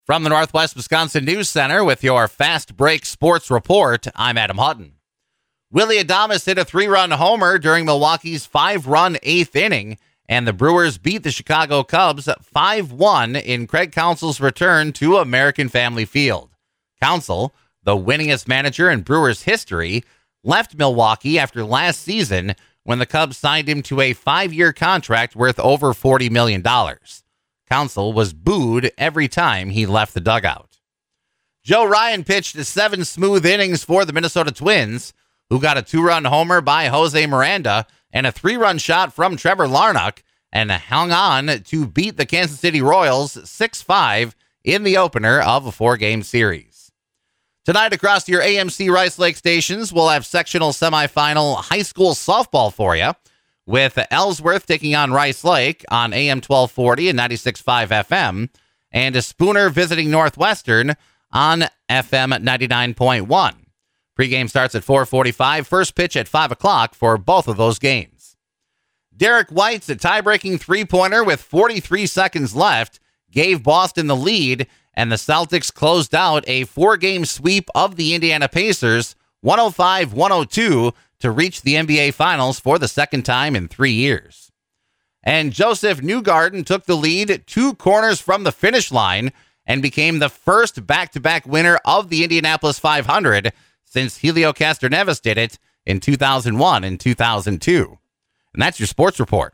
From the Northwest Wisconsin News Center with your Fast Break Sports Report, I'm Adam Hutton. Willy Adames hit a 3-run homer during Milwaukee's 5-run 8th inning, and the Brewers beat the Chicago Cubs 5-1 in Craig Counsell's return to American Family Field. Counsell, the winningest manager in Brewers history, left Milwaukee after last season when the Cubs signed him to a 5-year contract worth over $40 million. Counsell was booed every time he left the dugout. Joe Ryan pitched 7 smooth innings for the Minnesota Twins, who got a 2-run homer by Jose Miranda and a 3-run shot from Trevor Larnach, and hung on to beat the Kansas City Royals 6-5 in the opener of a 4-game series. Tonight across your AMC Rice Lake stations, we'll have sectional semifinal high school softball for you, with Ellsworth taking on Rice Lake on AM 1240 and 96.5 FM, and a Spooner visiting Northwestern on FM 99.1. Pregame starts at 4:45, first pitch at 5 o'clock for both of those games. Derek White's a tie-breaking three-pointer with 43 seconds left gave Boston the lead, and the Celtics closed out a 4-game sweep of the Indiana Pacers, 105-102, to reach the NBA Finals for the second time in 3 years. And Joseph Newgarden took the lead 2 corners from the finish line and became the first back-to-back winner of the Indianapolis 500 since Helio Castroneves did it in 2001 and 2002. And that's your sports report.